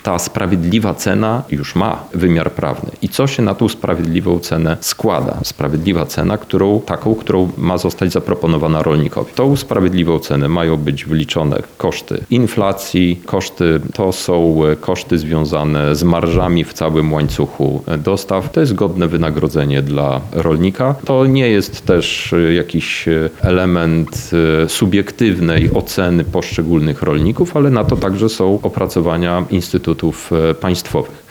Ta sprawiedliwa cena już ma wymiar prawny. I co się na tą sprawiedliwą cenę składa? Sprawiedliwa cena, którą ma zostać zaproponowana rolnikowi. Tą sprawiedliwą cenę mają być wyliczone koszty inflacji, to są koszty związane z marżami w całym łańcuchu dostaw. To jest godne wynagrodzenie dla rolnika. To nie jest też jakiś element subiektywnej oceny poszczególnych rolników, ale na to także są opracowania instytutów państwowych.